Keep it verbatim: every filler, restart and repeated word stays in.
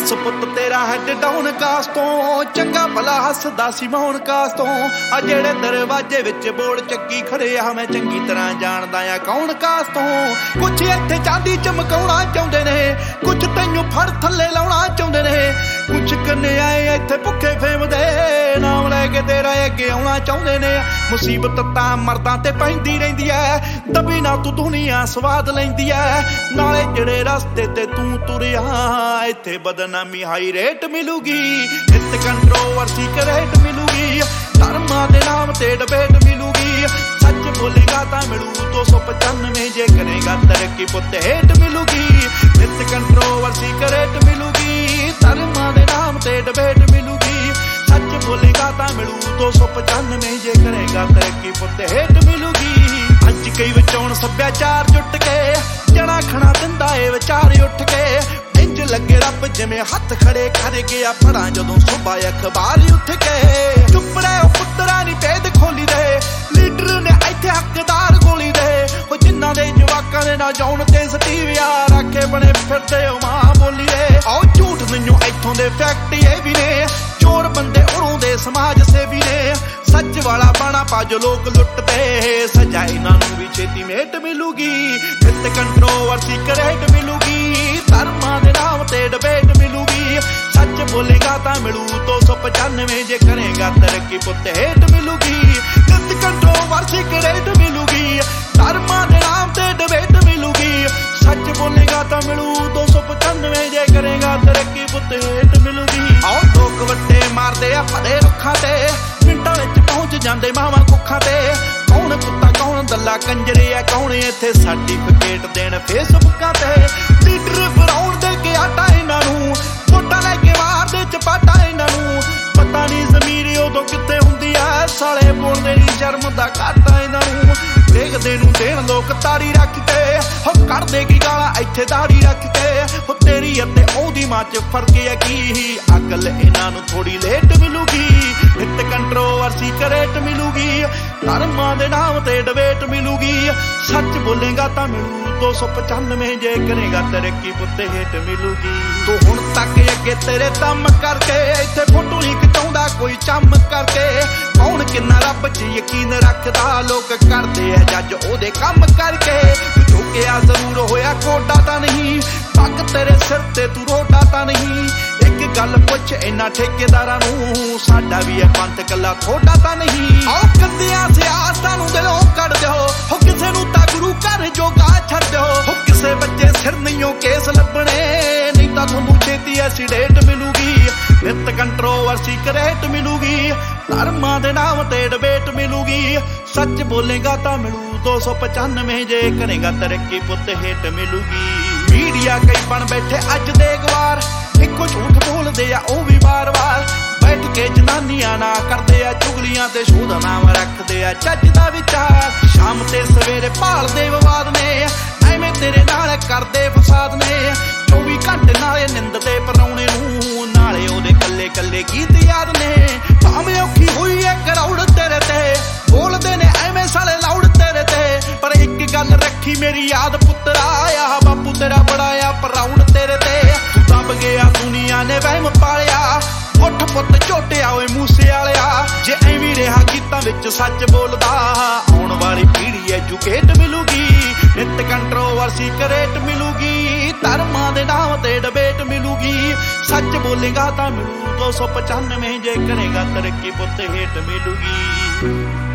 ਬਸ ਪੁੱਤ ਤੇਰਾ head down ਕਾਸ ਤੋਂ, ਚੰਗਾ ਭਲਾ ਹੱਸਦਾ ਸੀ ਮੌਨ ਕਾਸ ਤੋਂ। ਆ ਜਿਹੜੇ ਦਰਵਾਜ਼ੇ ਵਿੱਚ ਬੋੜ ਚੱਕੀ ਖੜੇ ਆ ਮੈਂ ਚੰਗੀ ਤਰ੍ਹਾਂ ਜਾਣਦਾ ਆ ਕੌਣ ਕਾਸ ਤੋਂ। ਕੁਛ ਇੱਥੇ ਚਾਂਦੀ ਚਮਕਾਉਣਾ ਚਾਹੁੰਦੇ ਨੇ, ਕੁਛ ਤੈਨੂੰ ਫੜ ਥੱਲੇ ਲਾਉਣਾ ਚਾਹੁੰਦੇ ਨੇ, ਕੁਛ ਕਨਿਆਏ ਇੱਥੇ ਭੁੱਖੇ ਫੇਮ ਦੇ ਨਾਮ ਲੈ ਕੇ ਤੇਰਾ ਅੱਗੇ ਆਉਣਾ ਚਾਹੁੰਦੇ ਨੇ। ਮੁਸੀਬਤ ਤਾਂ ਮਰਦਾਂ ਤੇ ਪੈਂਦੀ ਰਹਿੰਦੀ ਐ, ਦਬੀ ਨਾ ਤੂੰ ਦੁਨੀਆ ਸਵਾਦ ਲੈਂਦੀ ਐ। ਨਾਲੇ ਜਿਹੜੇ ਰਸਤੇ ਤੇ ਤੂੰ ਤੁਰਿਆ ਇੱਥੇ ਬਦਨਾਮੀ ਹਾਈ ਰੇਟ ਮਿਲੂਗੀ, ਇੱਥੇ ਕੰਟਰੋਵਰਸੀ ਕਰੇਟ ਮਿਲੂਗੀ, ਧਰਮਾਂ ਦੇ ਨਾਮ ਤੇ ਡਿਬੇਟ ਮਿਲੂਗੀ। ਸੱਚ ਬੋਲੇਗਾ ਤਾਂ ਮਿਲੂ ਦੋ ਸੌ ਪਚਾਨਵੇਂ, ਜੇ ਕਰੇਗਾ ਤਰੱਕੀ ਪੁੱਤ ਹੇਟ ਮਿਲੂਗੀ, ਇੱਥੇ ਕੰਟਰੋਵਰਸੀ ਕਰੇਟ ਮਿਲੂਗੀ, ਧਰਮਾਂ ਦੇ ਨਾਮ ਤੇ ਡਿਬੇਟ ਮਿਲੂਗੀ। ਸੱਚ ਬੋਲੇਗਾ ਤਾਂ ਮਿਲੂ ਦੋ ਸੌ ਪਚਾਨਵੇਂ, ਜੇ ਕਰੇਗਾ ਤਰੱਕੀ ਪੁੱਤ ਹੇਟ ਮਿਲੂਗੀ। ਅੱਜ ਕਈ ਵਿਚੋਂ ਸੱਭਿਆਚਾਰ ਜੁੱਟ ਕੇ ਜਣਾ ਖਣਾ ਦਿੰਦਾ ਏ ਵਿਚਾਰ ਉੱਠ ਕੇ। ਇੰਜ ਲੱਗੇ ਰੱਬ ਜਿਵੇਂ ਹੱਥ ਖੜੇ ਕਰ ਗਿਆ ਫੜਾਂ ਜਦੋਂ ਸੁਬਾਹ ਅਖਬਾਰ ਉੱਠ ਕੇ। ਚੁੱਪ ਰਹਿ ਉਹ ਪੁੱਤਰਾ ਨੀ ਭੇਦ ਖੋਲੀ ਦੇ, ਲੀਡਰ ਨੇ ਇੱਥੇ ਹੱਕਦਾਰ ਗੋਲੀ ਦੇ। ਉਹ ਜਿਨ੍ਹਾਂ ਦੇ ਜਵਾਕਾਂ ਦੇ ਨਾ ਜਾਉਣ ਤੇ ਸਟੀਵਿਆ ਰੱਖੇ ਬਣੇ ਫਿਰਦੇ ਉਹ ਮਾਂ ਬੋਲੀ ਦੇ। ਆਓ ਝੂਠ ਮੈਨੂੰ ਇੱਥੋਂ ਦੇ ਫੈਕਟ ਇਹ ਵੀ ਨੇ, ਚੋਰ ਬੰਦੇ ਉਰੋਂ ਦੇ ਸਮਾਜ ਸੇਵੀ ਨੇ। ਸੱਚ ਵਾਲਾ ਬਾਣਾ ਪੱਜ ਲੋਕ ਲੁੱਟਦੇ, ਸਜ਼ਾ ਇਹਨਾਂ ਨੂੰ ਵੀ ਛੇਤੀ ਮੇਟ ਮਿਲੂਗੀ, ਇੱਥੇ ਕੰਟਰੋਵਰਸੀ ਕਰੇਟ ਮਿਲੂਗੀ, ਧਰਮਾਂ ਦੇ ਨਾਮ ਤੇ ਡਿਬੇਟ ਮਿਲੂਗੀ। ਸੱਚ ਬੋਲੇਗਾ ਤਾਂ ਮਿਲੂ ਦੋ ਸੌ ਪਚਾਨਵੇਂ, ਜੇ ਕਰੇਗਾ ਤਰੱਕੀ ਪੁੱਤ ਹੇਟ ਮਿਲੂਗੀ, ਇੱਥੇ ਕੰਟਰੋਵਰਸੀ ਕਰੇਟ ਮਿਲੂਗੀ, ਧਰਮਾਂ ਦੇ ਨਾਮ ਤੇ ਡਿਬੇਟ ਮਿਲੂਗੀ। ਸੱਚ ਬੋਲੇਗਾ ਤਾਂ ਮਿਲੂ ਦੋ ਸੌ ਪਚਾਨਵੇਂ, ਜੇ ਕਰੇਗਾ ਤਰੱਕੀ ਪੁੱਤ ਹੇਟ ਮਿਲੂਗੀ। ਆਓ ਲੋਕ ਵੱਟੇ ਮਾਰਦੇ ਆ ਫੜੇ ਰੁੱਖਾਂ ਤੇ, ਮਿੰਟਾਂ ਵਿੱਚ ਪਹੁੰਚ ਜਾਂਦੇ ਮਾਵਾਂ ਕੁੱਖਾਂ ਤੇ। ਕੌਣ ਕੁੱਤਾ ਕੌਣ ਦੱਲਾ ਕੰਜਰੇ ਆ, ਕੌਣ ਇੱਥੇ ਸਰਟੀਫਿਕੇਟ ਦੇਣ ਫੇਸਬੁੱਕਾਂ ਤੇ। ਲੀਡਰ ਫਰਾਉਣ ਦੇ ਕੇ ਆਟਾ ਇਹਨਾਂ ਨੂੰ, ਵੋਟਾਂ ਲੈ ਕੇ ਮਾਰਦੇ ਚਪਾਟਾ ਇਹਨਾਂ ਨੂੰ। ਪਤਾ ਨਹੀਂ ਜ਼ਮੀਰ ਉਦੋਂ ਕਿੱਥੇ ਹੁੰਦੀ ਆ, ਸਾਲੇ ਬੋਲਦੇ ਨੀ ਸ਼ਰਮ ਦਾ ਘਾਟਾ ਇਹਨਾਂ ਨੂੰ। ਦੇਖਦੇ ਨੂੰ ਦੇਣ ਲੋਕ ਤਾੜੀ ਰੱਖ ਕੇ, ਹੋ ਕੱਢਦੇ ਕੀ ਗਾਲਾਂ ਇੱਥੇ ਦਾੜੀ ਰੱਖ ਕੇ। ਹੋ ਤੇਰੀ ਅਤੇ ਉਹਦੀ ਮਾਂ ਚ ਫਰਕ ਹੈ ਕੀ, ਅਕਲ ਇਹਨਾਂ ਨੂੰ ਥੋੜੀ ਲੇਟ ਮਿਲੂਗੀ, ਇੱਥੇ ਕੰਟਰੋਵਰਸੀ ਕਰੇਟ ਮਿਲੂਗੀ, ਧਰਮਾਂ ਦੇ ਨਾਮ ਤੇ ਡਿਬੇਟ ਮਿਲੂਗੀ। ਸੱਚ ਬੋਲੇਗਾ ਤਾਂ ਮਿਲੂ ਦੋ ਸੌ ਪਚਾਨਵੇਂ, ਜੇ ਕਰੇਗਾ ਤਰੱਕੀ ਪੁੱਤ ਹੇਟ ਮਿਲੂਗੀ। ਤੂੰ ਹੁਣ ਤੱਕ ਅੱਗੇ ਤੇਰੇ ਦਮ ਕਰਕੇ, ਇੱਥੇ ਫੋਟੋ ਨਹੀਂ ਖਿਚਾਉਂਦਾ ਕੋਈ ਚੰਮ ਕਰਕੇ। ਕੌਣ ਕਿੰਨਾ ਰੱਬ ਚ ਯਕੀਨ ਰੱਖਦਾ, ਲੋਕ ਕਰਦੇ ਆ ਜੱਜ ਉਹਦੇ ਕੰਮ ਕਰਕੇ। ਤੂੰ ਝੁਕਿਆ ਜ਼ਰੂਰ ਹੋਇਆ ਕੋਡਾ ਤਾਂ ਨਹੀਂ, ਪੱਗ ਤੇਰੇ ਸਿਰ ਤੇ ਤੂੰ ਰੋਡਾ ਤਾਂ ਨਹੀਂ। ਇੱਕ ਗੱਲ ਪੁੱਛ ਇਹਨਾਂ ਠੇਕੇਦਾਰਾਂ ਨੂੰ, ਸਾਡਾ ਵੀ ਇਹ ਪੰਥ ਕੱਲਾ ਥੋੜਾ ਤਾਂ ਨਹੀਂ। ਆਓ ਕੰਦਿਆਂ ਸਿਆਸਤਾਂ ਨੂੰ ਦਿਲੋਂ ਕੱਢ ਦਿਓ, ਹੋ ਕਿਸੇ ਨੂੰ ਤਾਂ ਗੁਰੂ ਘਰ ਜੋਗਾ ਛੱਡ ਦਿਓ। ਹੋ ਕਿਸੇ ਬੱਚੇ ਸਿਰ ਨਹੀਂਓ ਕੇਸ ਲੱਭਣੇ, ਨਹੀਂ ਤਾਂ ਤੁਹਾਨੂੰ ਛੇਤੀ ਐਸੀਡੇਟ ਮਿਲੂਗੀ, ਇੱਥੇ ਕੰਟਰੋਵਰਸੀ ਕਰੇਟ ਮਿਲੂਗੀ, ਧਰਮਾਂ ਦੇ ਨਾਮ ਤੇ ਡਿਬੇਟ ਮਿਲੂਗੀ। ਸੱਚ ਬੋਲੇਗਾ ਤਾਂ ਮਿਲੂ ਦੋ ਸੌ ਪਚਾਨਵੇਂ, ਜੇ ਕਰੇਗਾ ਤਰੱਕੀ ਪੁੱਤ ਹੇਟ ਮਿਲੂਗੀ। ਮੀਡੀਆ ਕਈ ਬਣ ਬੈਠੇ ਅੱਜ ਦੇ ਗਵਾਰ, ਇੱਕੋ ਝੂਠ ਬੋਲਦੇ ਆ ਉਹ ਵੀ ਵਾਰ ਵਾਰ। ਬੈਠ ਕੇ ਜਨਾਨੀਆਂ ਨਾ ਕਰਦੇ ਆ ਚੁਗਲੀਆਂ ਤੇ ਸ਼ੋਧ ਨਾਮ ਰੱਖਦੇ ਆ ਚੱਜ ਦਾ ਵਿਚਾਰ। ਸ਼ਾਮ ਤੇ ਸਵੇਰੇ ਭਾਲਦੇ ਵਿਵਾਦ ਨੇ, ਐਵੇਂ ਤੇਰੇ ਨਾਲ ਕਰਦੇ ਫਸਾਦ ਨੇ। ਚੌਵੀ ਘੰਟੇ ਨਾਲੇ ਨਿੰਦਦੇ ਪਰਾਉਣੇ ਨੂੰ, ਨਾਲੇ ਉਹਦੇ ਕੱਲੇ ਕੱਲੇ ਗੀਤ ਯਾਦ ਨੇ। ਭਾਵੇਂ ਔਖੀ ਹੋਈ ਐ ਕਰਾਉੜ ਤੇਰੇ ਤੇ, ਬੋਲਦੇ ਨੇ ਐਵੇਂ ਸਾਲੇ ਲਾਉੜ ਤੇਰੇ ਤੇ। ਪਰ ਇੱਕ ਗੱਲ ਰੱਖੀ ਮੇਰੀ ਯਾਦ ਪੁੱਤਰਾ, ਆ ਬਾਪੂ ਤੇਰਾ ਬੜਾ ਆ ਪਰਾਉੜ ਤੇਰੇ ਤੇ। ਤੂੰ ਦਬ ਗਿਆ ਦੁਨੀਆ ਨੇ ਵਹਿਮ ਪਾਲਿਆ, ਉੱਠ ਪੁੱਤ ਝੋਟਿਆ ਓਏ ਮੂਸੇ ਵਾਲਿਆ। ਜੇ ਐਵੇਂ ਰਿਹਾ ਗੀਤਾਂ ਵਿੱਚ ਸੱਚ ਬੋਲਦਾ, ਆਉਣ ਵਾਲੀ ਪੀੜ੍ਹੀ ਐਜੂਕੇਟ ਮਿਲੂਗੀ, ਨਿੱਤ ਕੰਟਰੋਵਰਸੀ ਕਰੇਟ ਮਿਲੂਗੀ, ਧਰਮਾਂ ਦੇ ਨਾਮ ਤੇ ਡਿਬੇਟ ਮਿਲੂਗੀ। ਸੱਚ ਬੋਲੇਗਾ ਤਾਂ ਮਿਲੂ ਦੋ ਸੌ ਪਚਾਨਵੇਂ, ਜੇ ਕਰੇਗਾ ਤਰੱਕੀ ਪੁੱਤ ਹੇਟ ਮਿਲੂਗੀ।